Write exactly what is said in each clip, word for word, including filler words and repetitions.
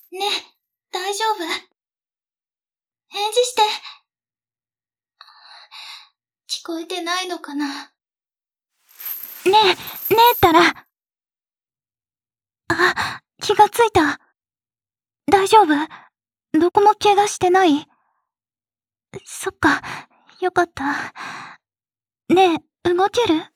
ねえ、大丈夫？返事して。聞こえてないのかな？ねえ、ねえったら。あ、気がついた。大丈夫？どこも怪我してない？そっか、よかった。ねえ、動ける？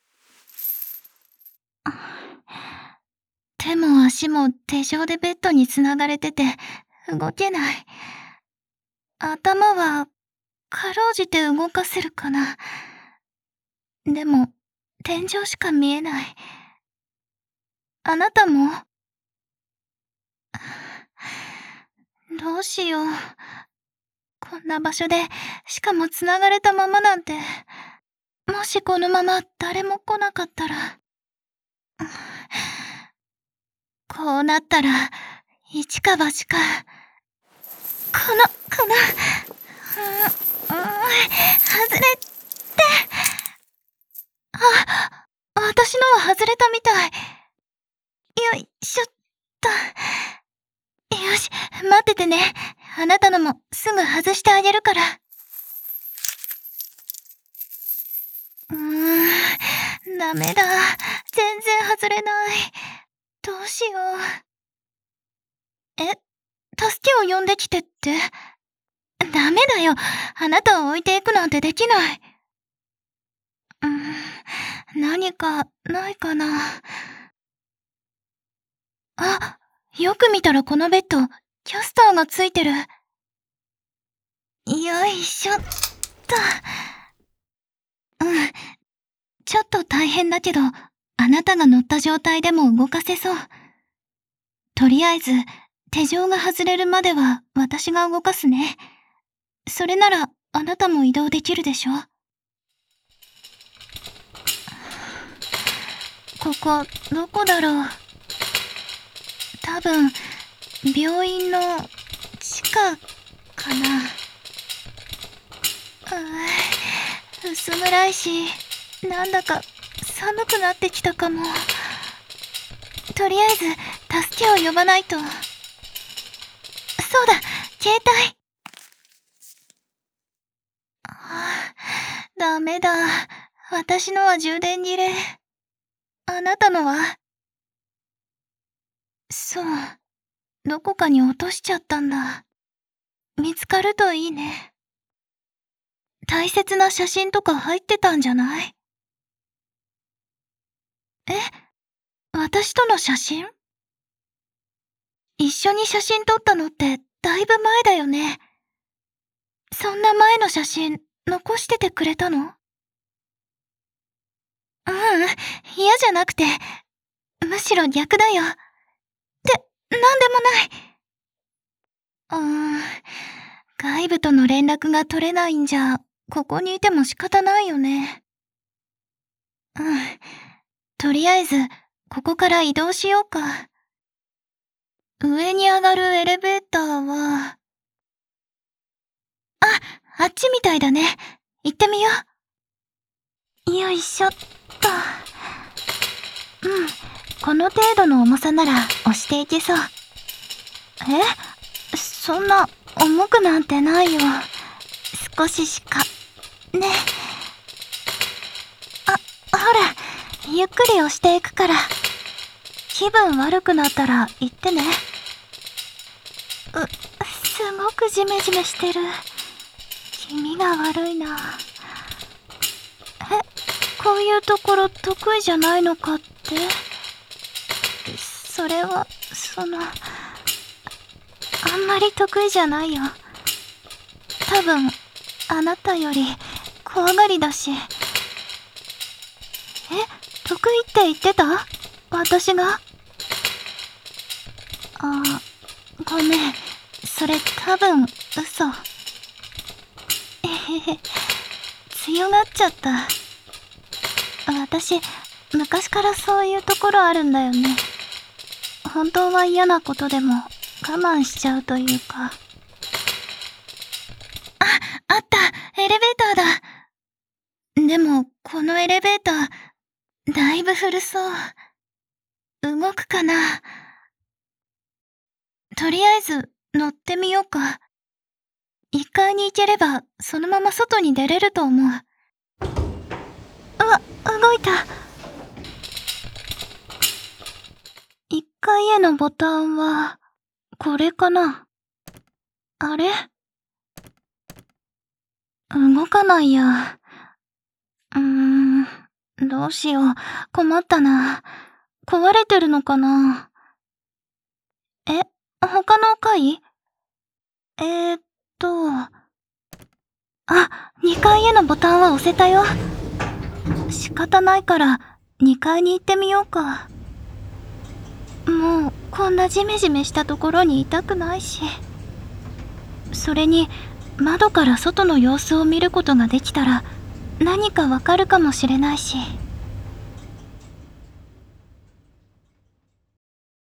手も足も手錠でベッドにつながれてて、動けない。頭は、かろうじて動かせるかな。でも、天井しか見えない。あなたも？どうしよう。こんな場所で、しかも繋がれたままなんて。もしこのまま誰も来なかったら。こうなったら、一か八か。この、この、うん、うん、外れて。あ、私のは外れたみたい。よいしょっと。よし、待っててね。あなたのもすぐ外してあげるから。うーん、ダメだ。全然外れない。どうしよう。え、助けを呼んできてって？ダメだよ。あなたを置いていくなんてできない。うーん、何かないかな。あ、よく見たらこのベッド、キャスターがついてる。よいしょっと。うん。ちょっと大変だけど、あなたが乗った状態でも動かせそう。とりあえず、手錠が外れるまでは私が動かすね。それなら、あなたも移動できるでしょ？ここ、どこだろう。多分、病院の地下かな。うー、薄暗いし、なんだか寒くなってきたかも。とりあえず、助けを呼ばないと。そうだ、携帯。ああ、ダメだ。私のは充電切れ。あなたのは？そう。どこかに落としちゃったんだ。見つかるといいね。大切な写真とか入ってたんじゃない？え？私との写真？一緒に写真撮ったのってだいぶ前だよね。そんな前の写真残しててくれたの？ううん、嫌じゃなくて、むしろ逆だよ。って、なんでもない。うーん、外部との連絡が取れないんじゃ、ここにいても仕方ないよね。うん。とりあえず、ここから移動しようか。上に上がるエレベーターは、あ、あっちみたいだね。行ってみよう。よいしょっと。うん。この程度の重さなら押していけそう。え？そんな重くなんてないよ。少ししか。ね。あ、ほら、ゆっくり押していくから。気分悪くなったら言ってね。う、すごくジメジメしてる。気味が悪いな。え、こういうところ得意じゃないのかって？それは、その、あんまり得意じゃないよ。多分、あなたより怖がりだし。え、得意って言ってた？私が？あ、ごめん。それ多分、嘘。えへへ。強がっちゃった。私、昔からそういうところあるんだよね。本当は嫌なことでも我慢しちゃうというか。あ、あった！エレベーターだ！でも、このエレベーター、だいぶ古そう。動くかな？ とりあえず乗ってみようか。いっかいに行ければそのまま外に出れると思う。うわ、動いた。いっかいへのボタンはこれかな。あれ？動かないや。うーん、どうしよう。困ったな。壊れてるのかな。え、他の階？えー、っと、あ、にかいへのボタンは押せたよ。仕方ないからにかいに行ってみようか。もうこんなジメジメしたところにいたくないし。それに窓から外の様子を見ることができたら何かわかるかもしれないし。